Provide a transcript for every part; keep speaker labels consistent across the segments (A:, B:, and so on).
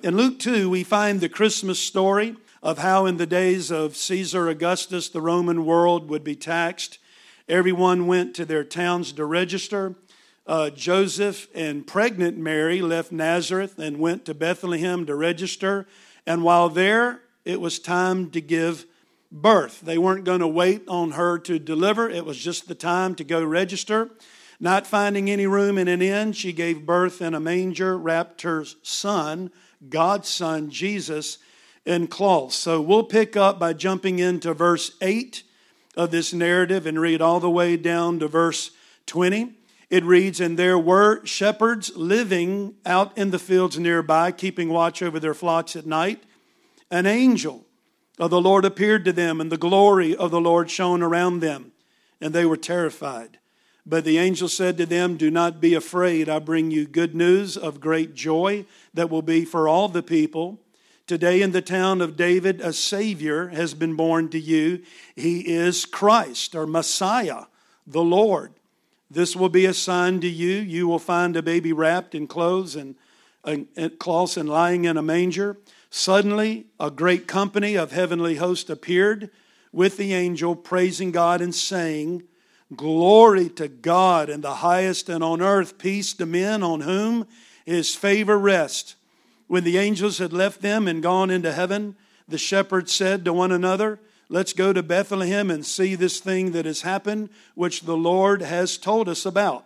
A: In Luke 2, we find the Christmas story of how in the days of Caesar Augustus, the Roman world would be taxed. Everyone went to their towns to register. Joseph and pregnant Mary left Nazareth and went to Bethlehem to register. And while there, it was time to give birth. They weren't going to wait on her to deliver. It was just the time to go register. Not finding any room in an inn, she gave birth in a manger, wrapped her son, God's son, Jesus, in cloths. So we'll pick up by jumping into verse 8 of this narrative and read all the way down to verse 20. It reads, "And there were shepherds living out in the fields nearby, keeping watch over their flocks at night. An angel of the Lord appeared to them, and the glory of the Lord shone around them, and they were terrified. But the angel said to them, 'Do not be afraid. I bring you good news of great joy that will be for all the people. Today in the town of David, a Savior has been born to you. He is Christ,'" or Messiah, "the Lord. This will be a sign to you. You will find a baby wrapped in cloths and cloths and lying in a manger." Suddenly, a great company of heavenly hosts appeared with the angel, praising God and saying, "Glory to God in the highest, and on earth peace to men on whom his favor rests." When the angels had left them and gone into heaven, the shepherds said to one another, "Let's go to Bethlehem and see this thing that has happened, which the Lord has told us about."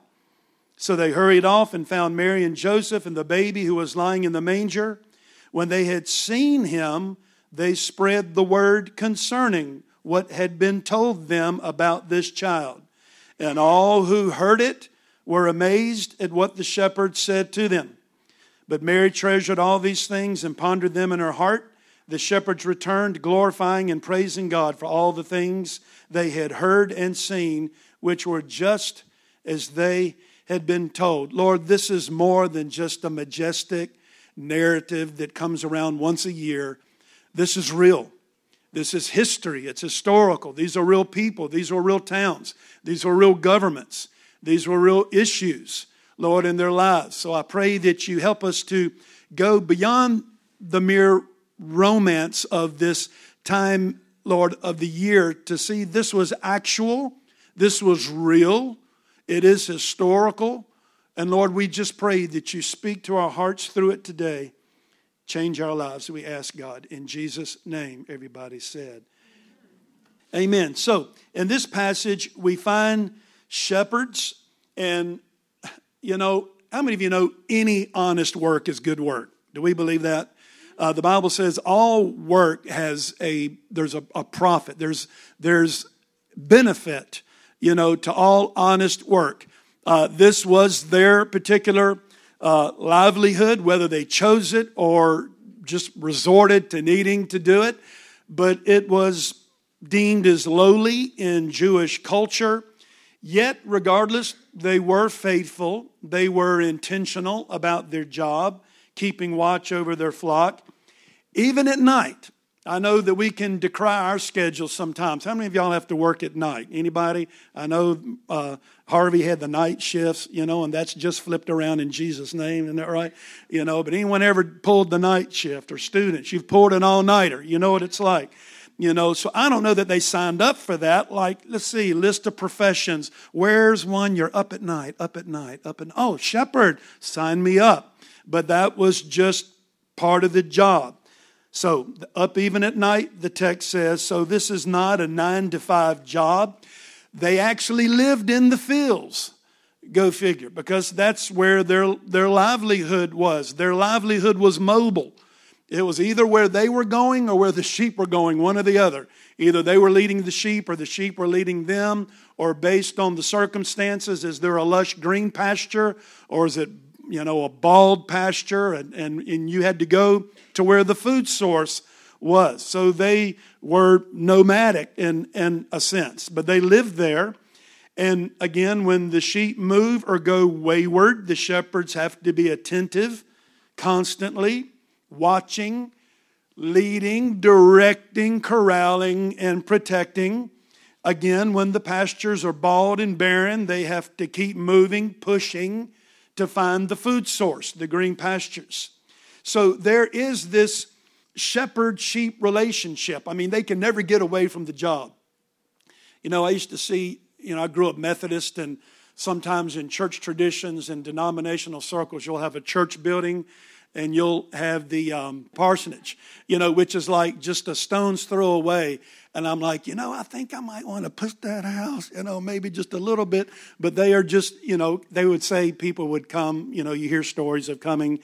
A: So they hurried off and found Mary and Joseph and the baby who was lying in the manger. When they had seen him, they spread the word concerning what had been told them about this child. And all who heard it were amazed at what the shepherds said to them. But Mary treasured all these things and pondered them in her heart. The shepherds returned, glorifying and praising God for all the things they had heard and seen, which were just as they had been told. Lord, this is more than just a majestic narrative that comes around once a year. This is real. This is history. It's historical. These are real people. These are real towns. These are real governments. These were real issues, Lord, in their lives. So I pray that you help us to go beyond the mere romance of this time, Lord, of the year, to see this was actual, this was real, it is historical. And Lord, we just pray that you speak to our hearts through it today. Change our lives, we ask God. In Jesus' name, everybody said. Amen. So, in this passage, we find shepherds. And, you know, how many of you know any honest work is good work? Do we believe that? The Bible says all work has there's a profit. There's benefit, you know, to all honest work. This was their particular livelihood, whether they chose it or just resorted to needing to do it. But it was deemed as lowly in Jewish culture. Yet, regardless, they were faithful. They were intentional about their job, keeping watch over their flock. Even at night, I know that we can decry our schedules sometimes. How many of y'all have to work at night? Anybody? I know Harvey had the night shifts, you know, and that's just flipped around in Jesus' name, isn't that right? You know, but anyone ever pulled the night shift, or students, you've pulled an all-nighter, you know what it's like. You know, so I don't know that they signed up for that. Like, let's see, list of professions. Where's one? You're up at night. Oh, shepherd, sign me up. But that was just part of the job. So up even at night, the text says, so this is not a 9-to-5 job. They actually lived in the fields. Go figure, because that's where their livelihood was. Their livelihood was mobile. It was either where they were going or where the sheep were going, one or the other. Either they were leading the sheep or the sheep were leading them, or based on the circumstances, is there a lush green pasture or is it, you know, a bald pasture, and you had to go to where the food source was. So they were nomadic in a sense, but they lived there. And again, when the sheep move or go wayward, the shepherds have to be attentive, constantly watching, leading, directing, corralling, and protecting. Again, when the pastures are bald and barren, they have to keep moving, pushing to find the food source, the green pastures. So there is this shepherd-sheep relationship. I mean, they can never get away from the job. You know, I used to see, I grew up Methodist, and sometimes in church traditions and denominational circles, you'll have a church building and you'll have the parsonage, which is like just a stone's throw away. And I'm like, I think I might want to push that house, maybe just a little bit. But they are just, they would say people would come, you hear stories of coming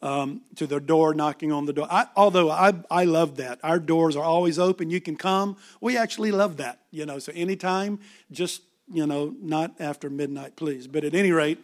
A: to their door, knocking on the door. Although I love that. Our doors are always open. You can come. We actually love that, so anytime, just, not after midnight, please. But at any rate,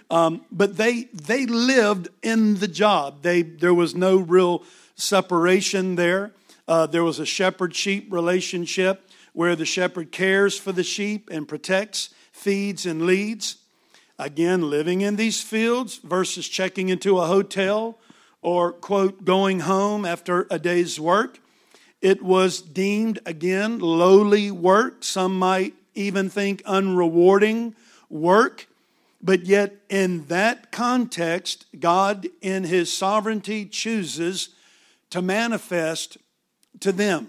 A: but they lived in the job. There was no real separation there. There was a shepherd-sheep relationship where the shepherd cares for the sheep and protects, feeds, and leads. Again, living in these fields versus checking into a hotel or, quote, going home after a day's work. It was deemed, again, lowly work. Some might even think unrewarding work. But yet, in that context, God, in His sovereignty, chooses to manifest to them.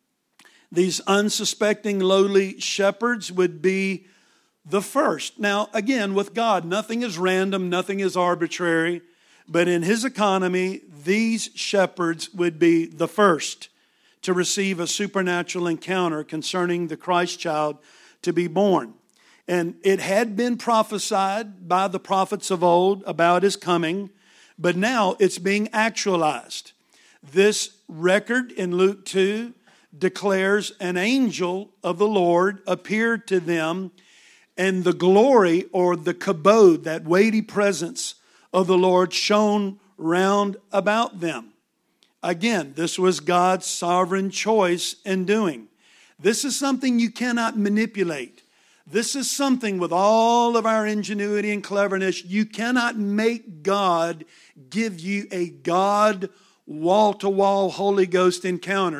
A: These unsuspecting, lowly shepherds would be the first. Now, again, with God, nothing is random, nothing is arbitrary. But in His economy, these shepherds would be the first to receive a supernatural encounter concerning the Christ child to be born. And it had been prophesied by the prophets of old about His coming, but now it's being actualized. This record in Luke 2 declares an angel of the Lord appeared to them, and the glory or the kabod, that weighty presence of the Lord, shone round about them. Again, this was God's sovereign choice in doing. This is something you cannot manipulate. This is something with all of our ingenuity and cleverness. You cannot make God give you a God wall-to-wall Holy Ghost encounter.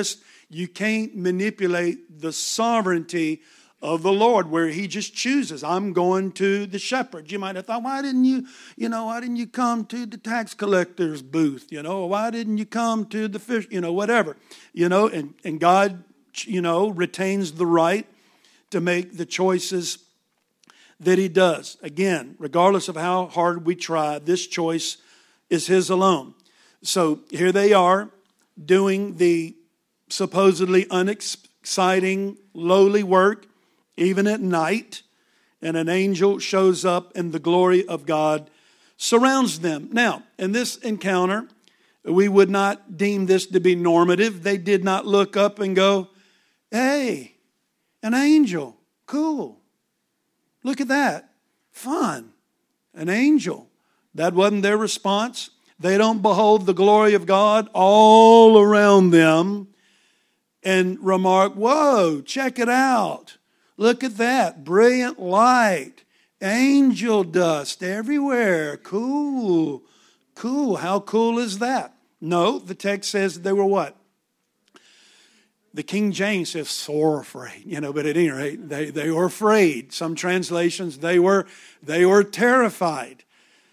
A: You can't manipulate the sovereignty of the Lord where He just chooses. I'm going to the shepherd. You might have thought, why didn't you come to the tax collector's booth? Why didn't you come to the fish, whatever. And God, retains the right to make the choices that He does. Again, regardless of how hard we try, this choice is His alone. So here they are doing the supposedly unexciting, lowly work, even at night, and an angel shows up and the glory of God surrounds them. Now, in this encounter, we would not deem this to be normative. They did not look up and go, hey, an angel, cool. Look at that, fun, an angel. That wasn't their response. They don't behold the glory of God all around them and remark, whoa, check it out. Look at that, brilliant light, angel dust everywhere. Cool, cool. How cool is that? No, the text says they were what? The King James says sore afraid, but at any rate, they were afraid. Some translations, they were terrified.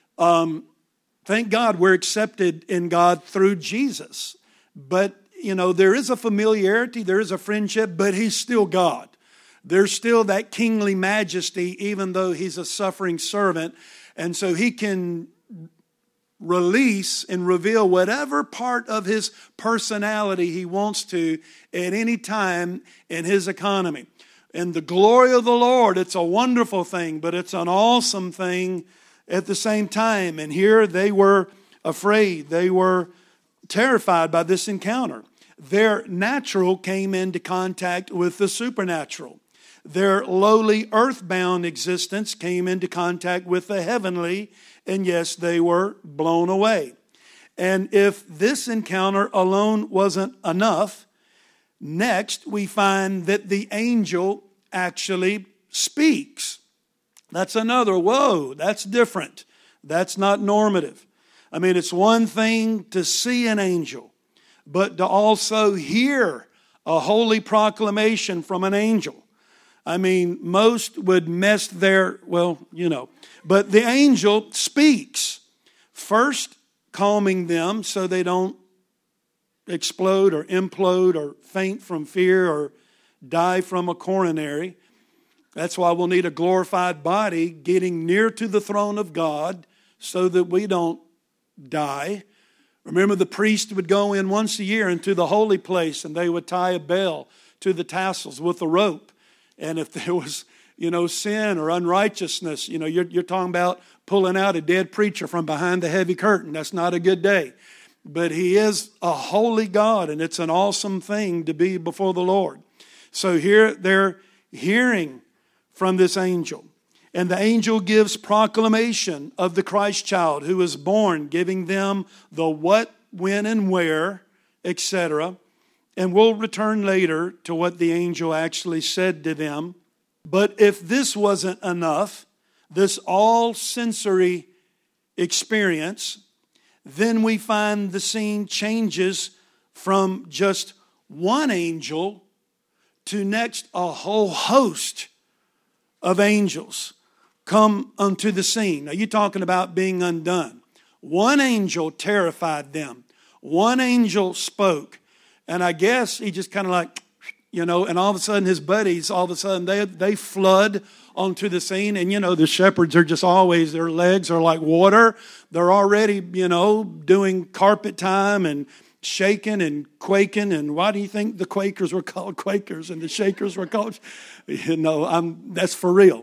A: Thank God we're accepted in God through Jesus. But, there is a familiarity, there is a friendship, but He's still God. There's still that kingly majesty, even though He's a suffering servant. And so He can release and reveal whatever part of His personality He wants to at any time in His economy. And the glory of the Lord, it's a wonderful thing, but it's an awesome thing at the same time. And here they were afraid. They were terrified by this encounter. Their natural came into contact with the supernatural. Their lowly earthbound existence came into contact with the heavenly, and yes, they were blown away. And if this encounter alone wasn't enough, next we find that the angel actually speaks. That's another, whoa, that's different. That's not normative. I mean, it's one thing to see an angel, but to also hear a holy proclamation from an angel. I mean, most would mess their, but the angel speaks. First, calming them so they don't explode or implode or faint from fear or die from a coronary. That's why we'll need a glorified body getting near to the throne of God so that we don't die. Remember, the priest would go in once a year into the holy place, and they would tie a bell to the tassels with a rope. And if there was, sin or unrighteousness, you're talking about pulling out a dead preacher from behind the heavy curtain. That's not a good day. But He is a holy God, and it's an awesome thing to be before the Lord. So here they're hearing from this angel. And the angel gives proclamation of the Christ child who is born, giving them the what, when, and where, etc. And we'll return later to what the angel actually said to them. But if this wasn't enough, this all-sensory experience, then we find the scene changes from just one angel to next a whole host of angels come unto the scene. Now you're talking about being undone. One angel terrified them. One angel spoke. And I guess he just kind of and all of a sudden his buddies, they flood onto the scene. And the shepherds are just always, their legs are like water. They're already, doing carpet time and shaking and quaking. And why do you think the Quakers were called Quakers and the Shakers were called? That's for real.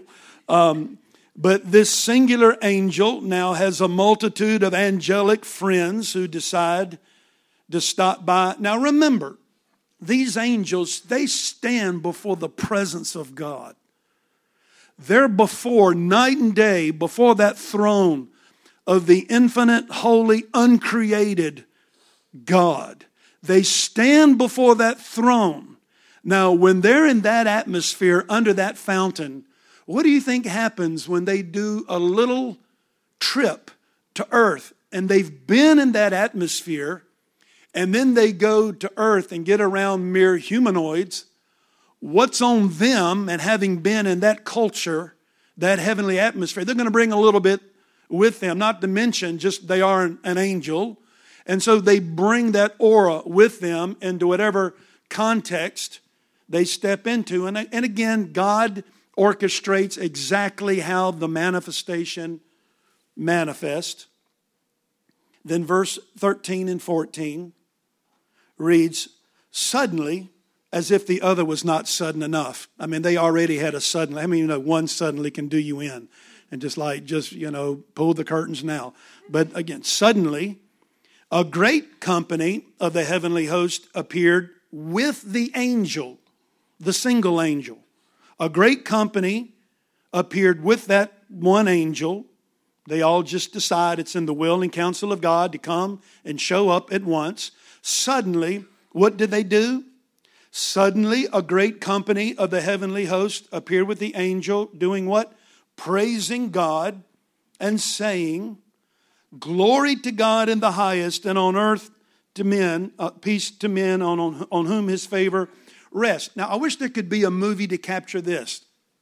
A: But this singular angel now has a multitude of angelic friends who decide to stop by. Now remember, these angels, they stand before the presence of God. They're before, night and day, before that throne of the infinite, holy, uncreated God. They stand before that throne. Now, when they're in that atmosphere, under that fountain, what do you think happens when they do a little trip to earth and they've been in that atmosphere and then they go to earth and get around mere humanoids? What's on them, and having been in that culture, that heavenly atmosphere, they're going to bring a little bit with them, not to mention just they are an angel. And so they bring that aura with them into whatever context they step into. And again, God orchestrates exactly how the manifestation manifests. Then verse 13 and 14 reads, suddenly, as if the other was not sudden enough. I mean, they already had a suddenly. I mean, one suddenly can do you in. And just pull the curtains now. But again, suddenly, a great company of the heavenly host appeared with the angel, the single angel. A great company appeared with that one angel. They all just decide it's in the will and counsel of God to come and show up at once. Suddenly, what did they do? Suddenly, a great company of the heavenly host appeared with the angel, doing what? Praising God and saying, glory to God in the highest, and on earth to men, peace to men on whom His favor rests. Now, I wish there could be a movie to capture this.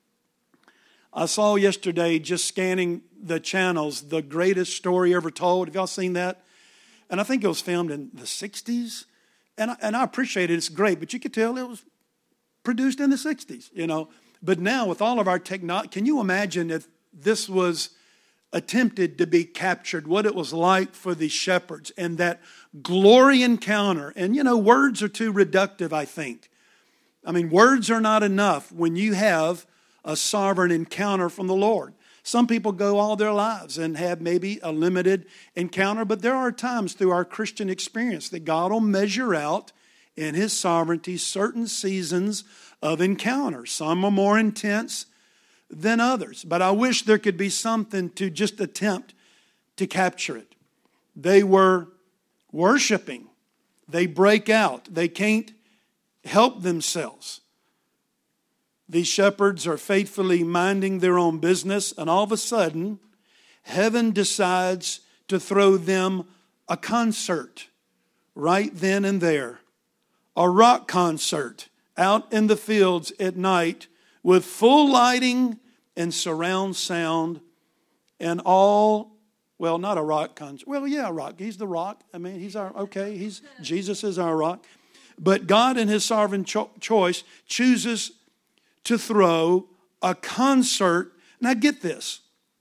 A: I saw yesterday, just scanning the channels, The Greatest Story Ever Told. Have y'all seen that? And I think it was filmed in the 60s. And I appreciate it. It's great. But you could tell it was produced in the 60s, But now with all of our technology, can you imagine if this was attempted to be captured, what it was like for the shepherds and that glory encounter? And, words are too reductive, I think. I mean, words are not enough when you have a sovereign encounter from the Lord. Some people go all their lives and have maybe a limited encounter, but there are times through our Christian experience that God will measure out in His sovereignty certain seasons of encounter. Some are more intense than others, but I wish there could be something to just attempt to capture it. They were worshiping. They break out. They can't help themselves. These shepherds are faithfully minding their own business, and all of a sudden, heaven decides to throw them a concert right then and there. A rock concert out in the fields at night with full lighting and surround sound, and all Well, not a rock concert. Well, yeah, a rock. He's the rock. I mean, he's our, okay, Jesus is our rock. But God in his sovereign choice chooses to throw a concert. Now get this.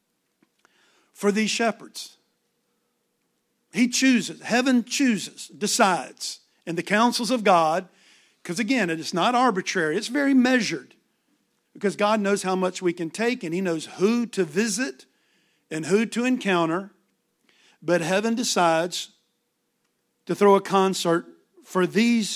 A: For these shepherds. He chooses, heaven chooses, decides, in the counsels of God, because again, it is not arbitrary, it's very measured. Because God knows how much we can take and he knows who to visit and who to encounter. But heaven decides to throw a concert for these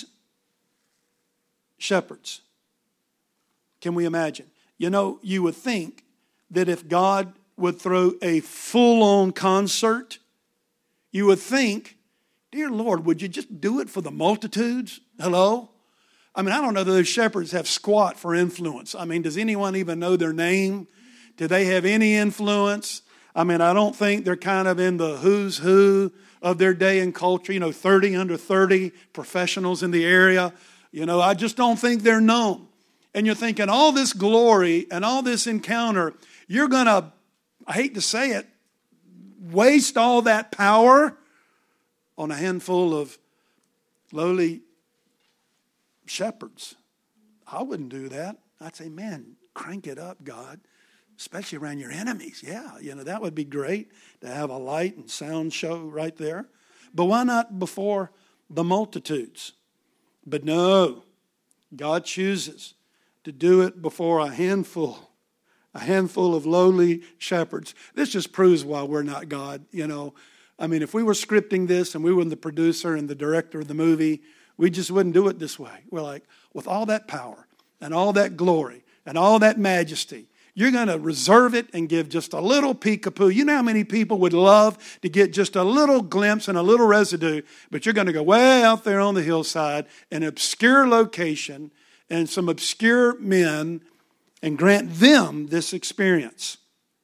A: shepherds. Can we imagine? You know, you would think that if God would throw a full-on concert, you would think, dear Lord, would you just do it for the multitudes? Hello? I mean, I don't know that those shepherds have squat for influence. I mean, does anyone even know their name? Do they have any influence? I mean, I don't think they're kind of in the who's who of their day and culture. You know, 30 under 30 professionals in the area. You know, I just don't think they're known. And you're thinking all this glory and all this encounter, you're going to, I hate to say it, waste all that power on a handful of lowly shepherds. I wouldn't do that. I'd say, man, crank it up, God, especially around your enemies. Yeah, you know, that would be great to have a light and sound show right there. But why not before the multitudes? But no, God chooses to do it before a handful of lowly shepherds. This just proves why we're not God, you know. I mean, if we were scripting this and we were the producer and the director of the movie, we just wouldn't do it this way. We're like, with all that power and all that glory and all that majesty, you're going to reserve it and give just a little peekaboo. You know how many people would love to get just a little glimpse and a little residue, but you're going to go way out there on the hillside, an obscure location, and some obscure men, and grant them this experience.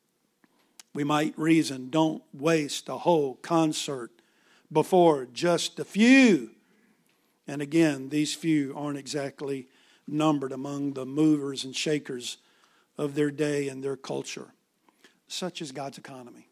A: We might reason, don't waste a whole concert before just a few. And again, these few aren't exactly numbered among the movers and shakers of their day and their culture. Such is God's economy.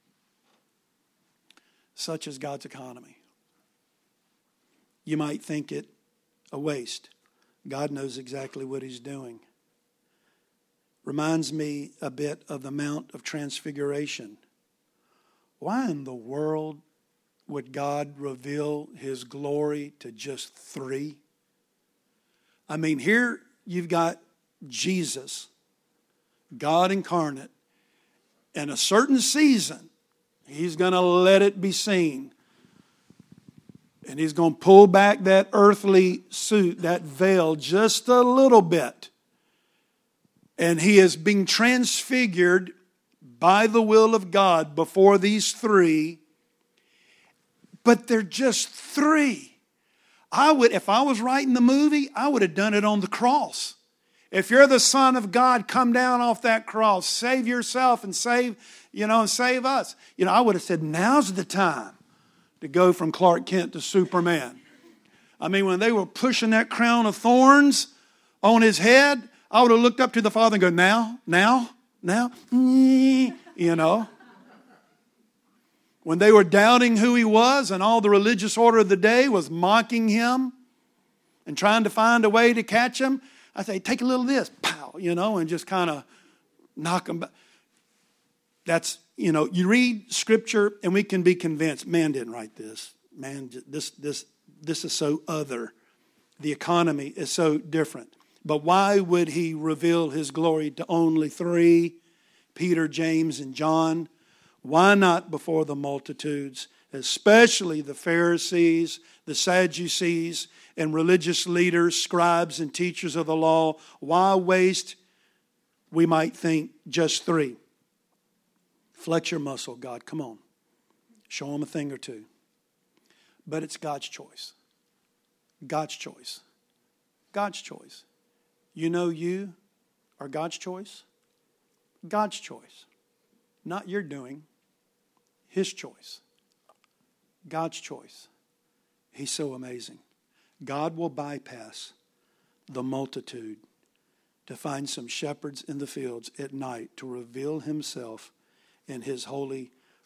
A: Such is God's economy. You might think it a waste. God knows exactly what he's doing. Reminds me a bit of the Mount of Transfiguration. Why in the world would God reveal his glory to just 3? I mean, here you've got Jesus, God incarnate, in a certain season, he's going to let it be seen. And he's going to pull back that earthly suit, that veil, just a little bit. And he is being transfigured by the will of God before these 3. But they're just 3. If I was writing the movie, I would have done it on the cross. If you're the Son of God, come down off that cross, save yourself and save us. I would have said, now's the time to go from Clark Kent to Superman. I mean, when they were pushing that crown of thorns on his head, I would have looked up to the Father and go, now, you know. When they were doubting who he was and all the religious order of the day was mocking him and trying to find a way to catch him, I say, take a little of this, pow, and just kind of knock him back. That's, you read Scripture and we can be convinced, man didn't write this. Man, this is so other. The economy is so different. But why would he reveal his glory to only 3, Peter, James, and John? Why not before the multitudes, especially the Pharisees, the Sadducees, and religious leaders, scribes, and teachers of the law? Why waste, we might think, just 3? Flex your muscle, God. Come on. Show them a thing or two. But it's God's choice. God's choice. God's choice. You are God's choice. God's choice. Not your doing. His choice. God's choice. He's so amazing. God will bypass the multitude to find some shepherds in the fields at night to reveal himself in his holy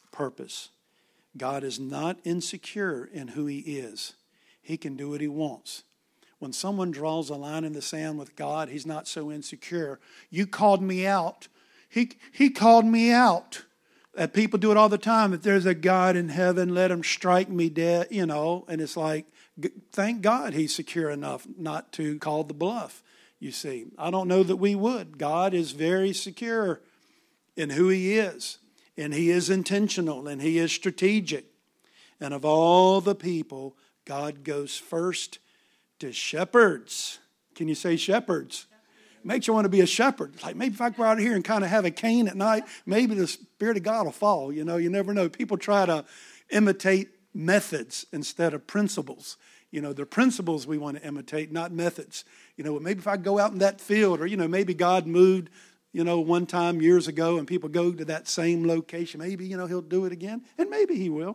A: purpose. God is not insecure in who he is. He can do what he wants. When someone draws a line in the sand with God, he's not so insecure. You called me out. He called me out. People do it all the time. If there's a God in heaven, let him strike me dead, and it's like, thank God he's secure enough not to call the bluff, you see. I don't know that we would. God is very secure in who he is, and he is intentional, and he is strategic. And of all the people, God goes first to shepherds. Can you say shepherds? Makes you want to be a shepherd. Like, maybe if I go out here and kind of have a cane at night, maybe the Spirit of God will fall. You never know. People try to imitate methods instead of principles. They're principles we want to imitate, not methods. Maybe if I go out in that field, or, maybe God moved, one time years ago and people go to that same location. Maybe, he'll do it again, and maybe he will.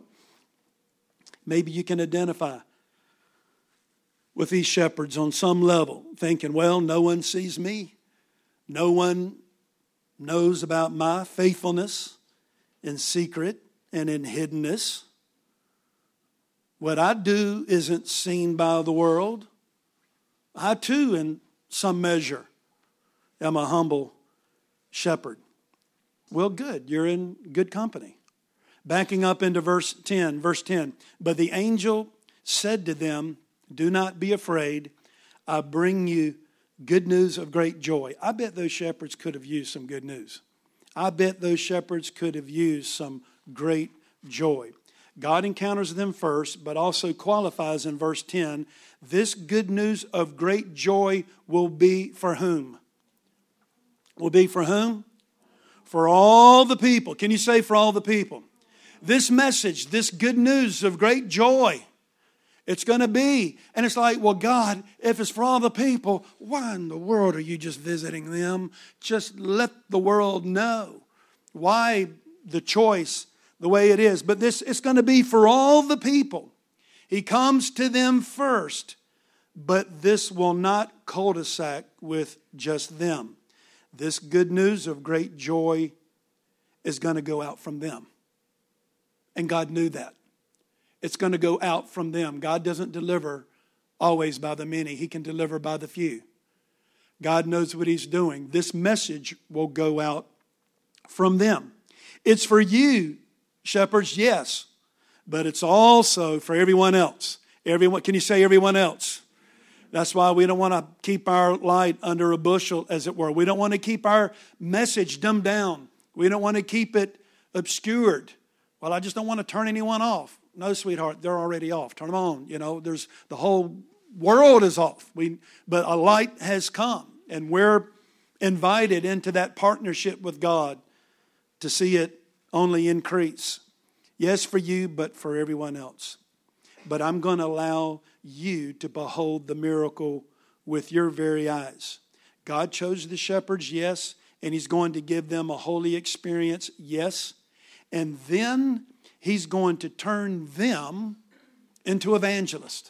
A: Maybe you can identify with these shepherds on some level, thinking, well, no one sees me. No one knows about my faithfulness in secret and in hiddenness. What I do isn't seen by the world. I too, in some measure, am a humble shepherd. Well, good. You're in good company. Backing up into verse 10. But the angel said to them, do not be afraid. I bring you good news of great joy. I bet those shepherds could have used some good news. I bet those shepherds could have used some great joy. God encounters them first, but also qualifies in verse 10, this good news of great joy will be for whom? Will be for whom? For all the people. Can you say for all the people? This message, this good news of great joy, it's going to be. And it's like, well, God, if it's for all the people, why in the world are you just visiting them? Just let the world know. Why the choice the way it is? But it's going to be for all the people. He comes to them first. But this will not cul-de-sac with just them. This good news of great joy is going to go out from them. And God knew that. It's going to go out from them. God doesn't deliver always by the many. He can deliver by the few. God knows what he's doing. This message will go out from them. It's for you, shepherds, yes. But it's also for everyone else. Everyone, can you say everyone else? That's why we don't want to keep our light under a bushel, as it were. We don't want to keep our message dumbed down. We don't want to keep it obscured. Well, I just don't want to turn anyone off. No, sweetheart, they're already off. Turn them on. There's the whole world is off. But a light has come, and we're invited into that partnership with God to see it only increase. Yes, for you, but for everyone else. But I'm going to allow you to behold the miracle with your very eyes. God chose the shepherds, yes, and he's going to give them a holy experience, yes. And then he's going to turn them into evangelists.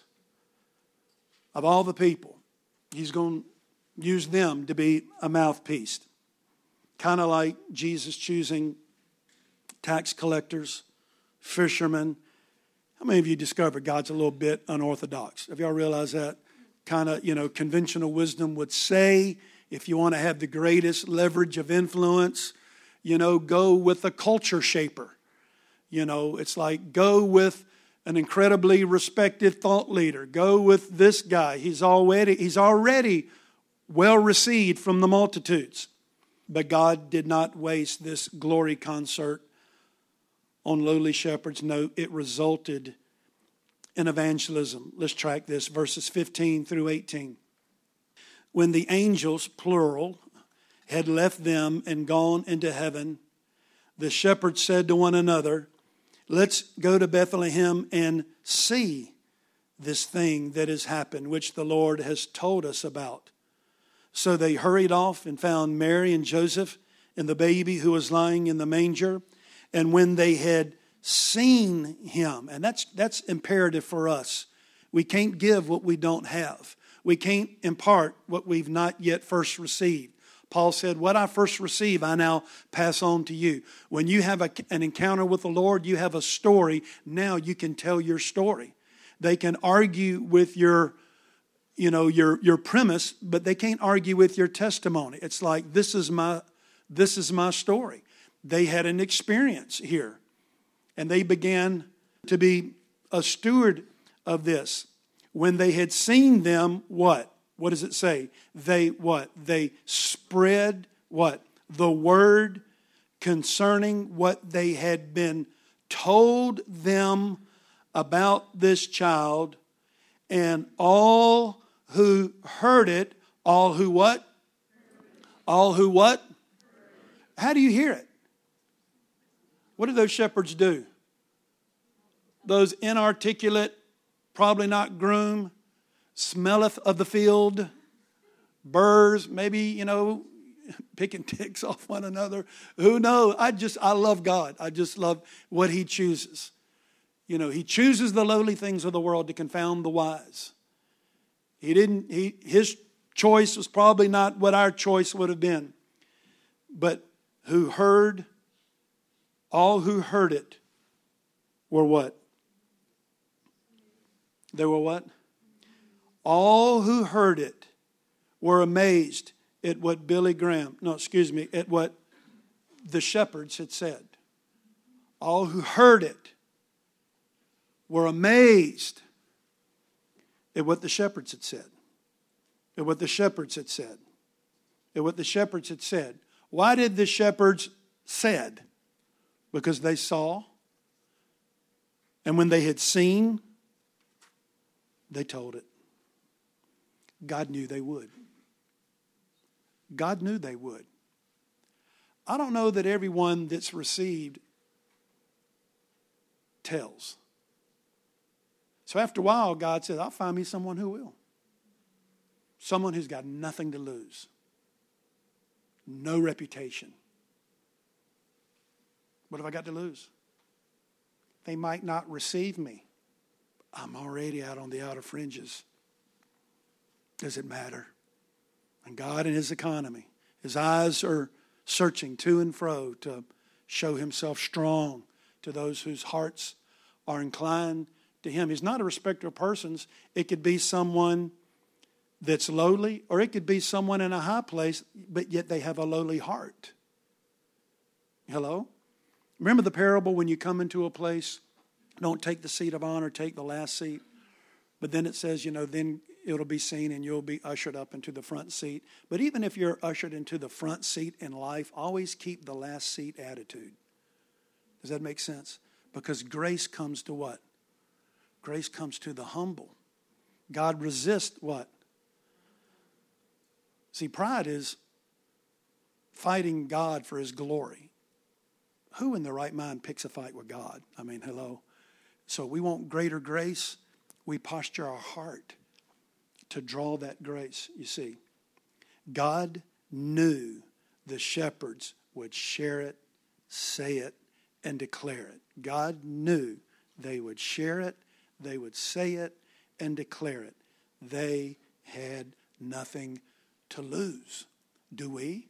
A: Of all the people, he's going to use them to be a mouthpiece. Kind of like Jesus choosing tax collectors, fishermen. How many of you discovered God's a little bit unorthodox? Have y'all realized that? Kind of, conventional wisdom would say, if you want to have the greatest leverage of influence, go with a culture shaper. It's like go with an incredibly respected thought leader. Go with this guy. He's already well received from the multitudes. But God did not waste this glory concert on lowly shepherds. No, it resulted in evangelism. Let's track this, verses 15 through 18. When the angels, plural, had left them and gone into heaven, the shepherds said to one another, let's go to Bethlehem and see this thing that has happened, which the Lord has told us about. So they hurried off and found Mary and Joseph and the baby who was lying in the manger. And when they had seen him, and that's imperative for us. We can't give what we don't have. We can't impart what we've not yet first received. Paul said, what I first receive, I now pass on to you. When you have an encounter with the Lord, you have a story. Now you can tell your story. They can argue with your premise, but they can't argue with your testimony. It's like, this is my story. They had an experience here, and they began to be a steward of this. When they had seen them, what? What does it say? They what? They spread what? The word concerning what they had been told them about this child, and all who heard it, all who what? All who what? How do you hear it? What do those shepherds do? Those inarticulate, probably not groom, smelleth of the field, burrs, maybe, picking ticks off one another. Who knows? I love God. I just love what He chooses. He chooses the lowly things of the world to confound the wise. His choice was probably not what our choice would have been. But all who heard it were what? They were what? All who heard it were amazed at what at what the shepherds had said. All who heard it were amazed at what the shepherds had said. At what the shepherds had said. At what the shepherds had said. Why did the shepherds said? Because they saw. And when they had seen, they told it. God knew they would. God knew they would. I don't know that everyone that's received tells. So after a while, God said, I'll find me someone who will. Someone who's got nothing to lose. No reputation. What have I got to lose? They might not receive me. I'm already out on the outer fringes. Does it matter? And God in His economy, His eyes are searching to and fro to show Himself strong to those whose hearts are inclined to Him. He's not a respecter of persons. It could be someone that's lowly, or it could be someone in a high place, but yet they have a lowly heart. Hello? Remember the parable when you come into a place, don't take the seat of honor, take the last seat. But then it says, then it'll be seen and you'll be ushered up into the front seat. But even if you're ushered into the front seat in life, always keep the last seat attitude. Does that make sense? Because grace comes to what? Grace comes to the humble. God resists what? See, pride is fighting God for His glory. Who in their right mind picks a fight with God? I mean, hello. So we want greater grace. We posture our heart to draw that grace, you see. God knew the shepherds would share it, say it, and declare it. God knew they would share it, they would say it, and declare it. They had nothing to lose. Do we?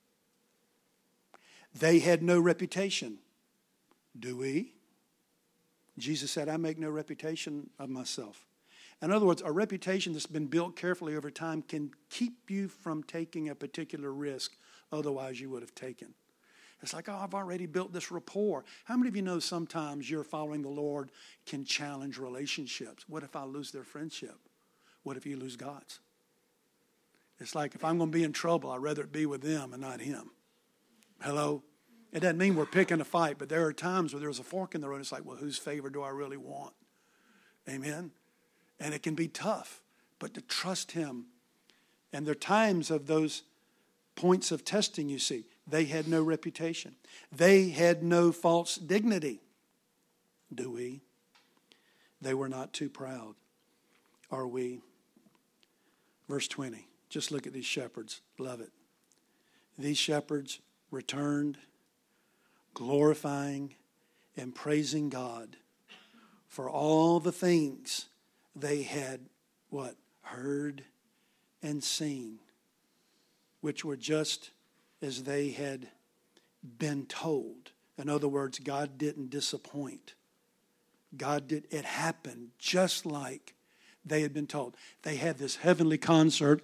A: They had no reputation. Do we? Jesus said, I make no reputation of myself. In other words, a reputation that's been built carefully over time can keep you from taking a particular risk otherwise you would have taken. It's like, I've already built this rapport. How many of you know sometimes you're following the Lord can challenge relationships? What if I lose their friendship? What if you lose God's? It's like, if I'm going to be in trouble, I'd rather it be with them and not Him. Hello? It doesn't mean we're picking a fight, but there are times where there's a fork in the road. It's like, well, whose favor do I really want? Amen? And it can be tough, but to trust Him. And there are times of those points of testing, you see. They had no reputation. They had no false dignity. Do we? They were not too proud. Are we? Verse 20. Just look at these shepherds. Love it. These shepherds returned, glorifying and praising God for all the things they had, what? Heard and seen. which were just as they had been told. In other words, God didn't disappoint. It happened just like they had been told. They had this heavenly concert.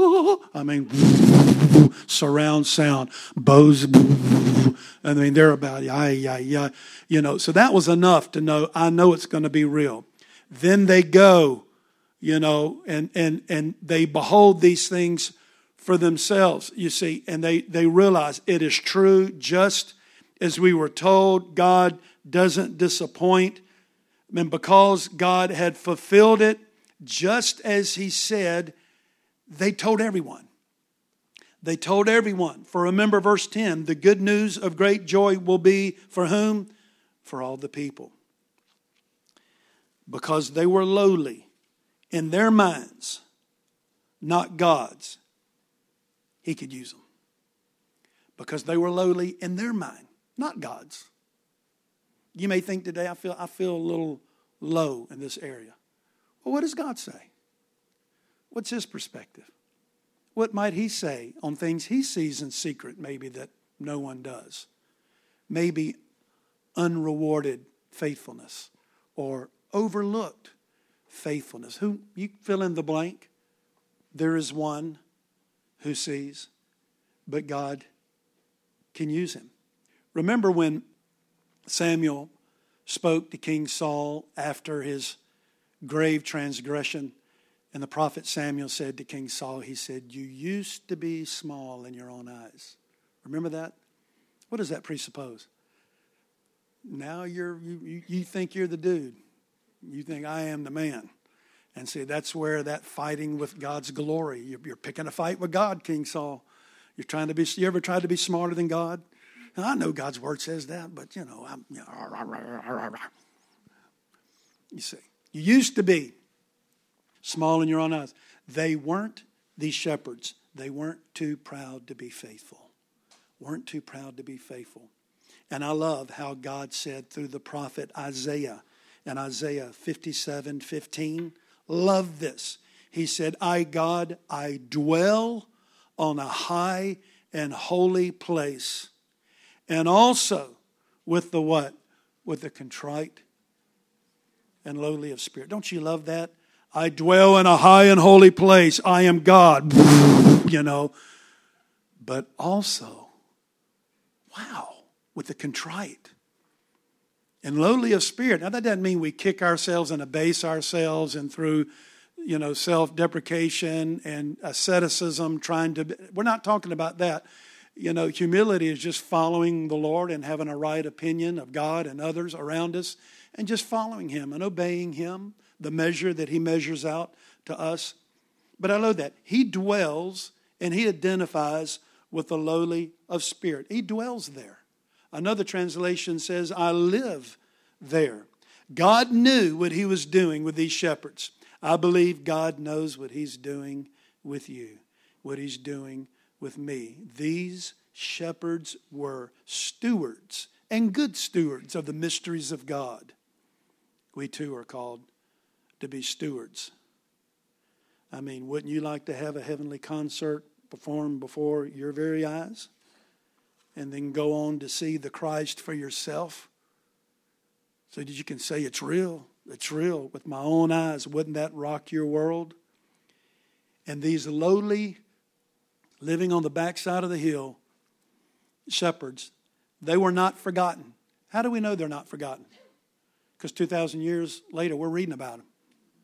A: Surround sound. Bows. They're about, so that was enough to know, I know it's going to be real. Then they go, and they behold these things for themselves, you see, and they realize it is true, just as we were told. God doesn't disappoint. And because God had fulfilled it, just as he said, they told everyone. They told everyone. For remember verse 10, the good news of great joy will be for whom? For all the people. Because they were lowly in their minds, not God's, he could use them. Because they were lowly in their mind, not God's. You may think today, I feel a little low in this area. Well, what does God say? What's his perspective? What might he say on things he sees in secret, maybe that no one does? Maybe unrewarded faithfulness or overlooked faithfulness. Who, you fill in the blank. There is one who sees, but God can use him. Remember when Samuel spoke to King Saul after his grave transgression, and the prophet Samuel said to King Saul, he said, you used to be small in your own eyes. Remember that? What does that presuppose? Now you think you're the dude. You think I am the man. And see, that's where that fighting with God's glory. You're picking a fight with God, King Saul. You ever tried to be smarter than God? And I know God's word says that, but you see, you used to be small in your own eyes. They weren't, these shepherds, they weren't too proud to be faithful. Weren't too proud to be faithful. And I love how God said through the prophet Isaiah, in Isaiah 57:15, love this. He said, God, I dwell on a high and holy place. And also with the what? With the contrite and lowly of spirit. Don't you love that? I dwell in a high and holy place. I am God. But also, wow, with the contrite and lowly of spirit. Now that doesn't mean we kick ourselves and abase ourselves and through, self-deprecation and asceticism we're not talking about that. Humility is just following the Lord and having a right opinion of God and others around us and just following him and obeying him, the measure that he measures out to us. But I love that. He dwells and he identifies with the lowly of spirit. He dwells there. Another translation says, I live there. God knew what he was doing with these shepherds. I believe God knows what he's doing with you, what he's doing with me. These shepherds were stewards and good stewards of the mysteries of God. We too are called to be stewards. Wouldn't you like to have a heavenly concert performed before your very eyes? And then go on to see the Christ for yourself? So that you can say it's real. It's real with my own eyes. Wouldn't that rock your world? And these lowly, living on the backside of the hill, shepherds, they were not forgotten. How do we know they're not forgotten? Because 2,000 years later, we're reading about them.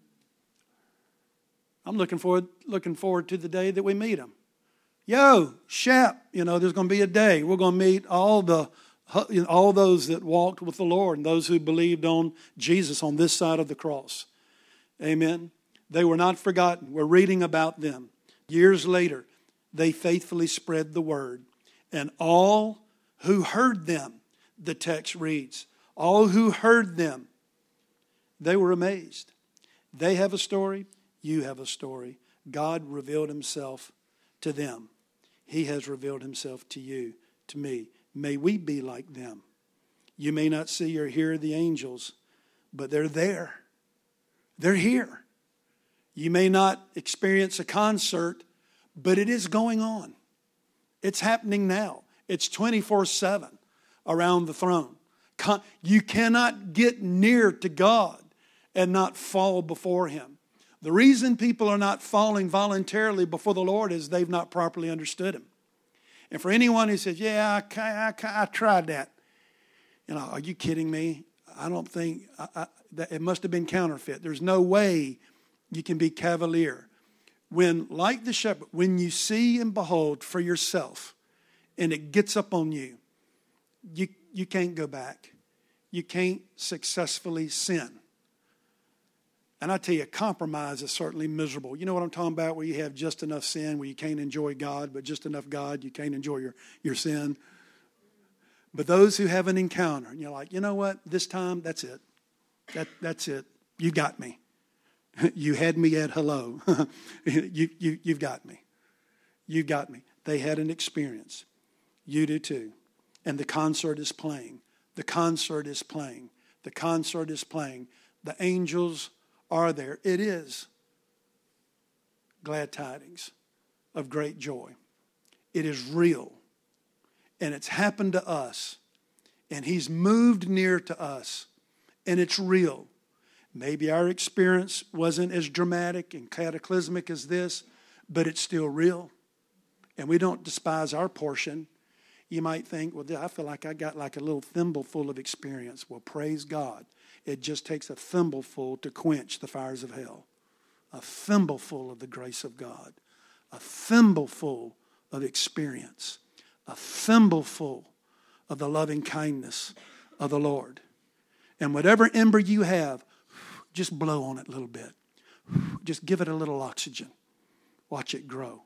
A: I'm looking forward to the day that we meet them. Yo, Shep, there's going to be a day. We're going to meet all those that walked with the Lord and those who believed on Jesus on this side of the cross. Amen. They were not forgotten. We're reading about them. Years later, they faithfully spread the word. And all who heard them, the text reads, all who heard them, they were amazed. They have a story. You have a story. God revealed himself to them. He has revealed himself to you, to me. May we be like them. You may not see or hear the angels, but they're there. They're here. You may not experience a concert, but it is going on. It's happening now. It's 24/7 around the throne. You cannot get near to God and not fall before Him. The reason people are not falling voluntarily before the Lord is they've not properly understood Him. And for anyone who says, yeah, I tried that. Are you kidding me? I don't think, it must have been counterfeit. There's no way you can be cavalier. When, like the shepherd, when you see and behold for yourself, and it gets up on you, you can't go back. You can't successfully sin. And I tell you, compromise is certainly miserable. You know what I'm talking about, where you have just enough sin, where you can't enjoy God, but just enough God, you can't enjoy your sin. But those who have an encounter, and you're like, you know what, this time, that's it. That's it. You got me. You had me at hello. You've got me. You got me. They had an experience. You do too. And the concert is playing. The concert is playing. The concert is playing. The angels are there. It is glad tidings of great joy. It is real. And it's happened to us. And He's moved near to us. And it's real. Maybe our experience wasn't as dramatic and cataclysmic as this, but it's still real. And we don't despise our portion. You might think, well, I feel like I got like a little thimbleful of experience. Well, praise God. It just takes a thimbleful to quench the fires of hell. A thimbleful of the grace of God. A thimbleful of experience. A thimbleful of the loving kindness of the Lord. And whatever ember you have, just blow on it a little bit. Just give it a little oxygen. Watch it grow.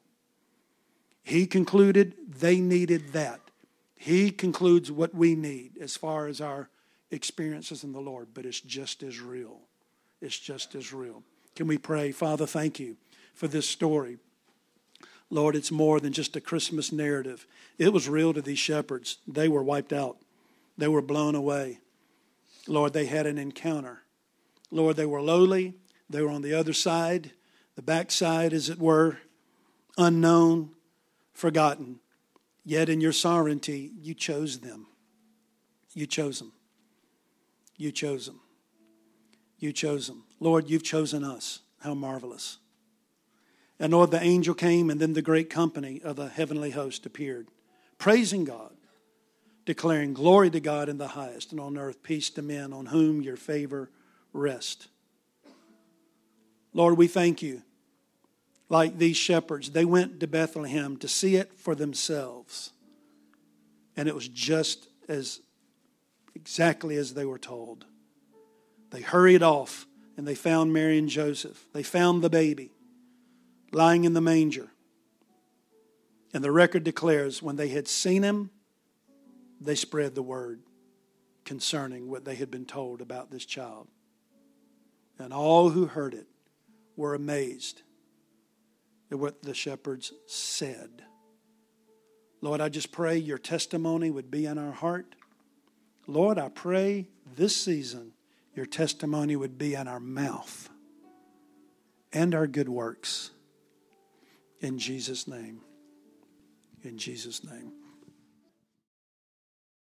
A: He concluded they needed that. He concludes what we need as far as our experiences in the Lord, but it's just as real. It's just as real. Can we pray? Father, thank you for this story. Lord, it's more than just a Christmas narrative. It was real to these shepherds. They were wiped out. They were blown away. Lord, they had an encounter. Lord, they were lowly. They were on the other side, the backside, as it were, unknown, forgotten. Yet in your sovereignty, you chose them. You chose them. You chose them. You chose them. Lord, you've chosen us. How marvelous. And Lord, the angel came, and then the great company of the heavenly host appeared, praising God, declaring glory to God in the highest, and on earth peace to men on whom your favor rests. Lord, we thank you. Like these shepherds, they went to Bethlehem to see it for themselves. And it was just as exactly as they were told. They hurried off and they found Mary and Joseph. They found the baby lying in the manger. And the record declares when they had seen him, they spread the word concerning what they had been told about this child. And all who heard it were amazed at what the shepherds said. Lord, I just pray your testimony would be in our heart. Lord, I pray this season your testimony would be in our mouth and our good works. In Jesus' name. In Jesus' name.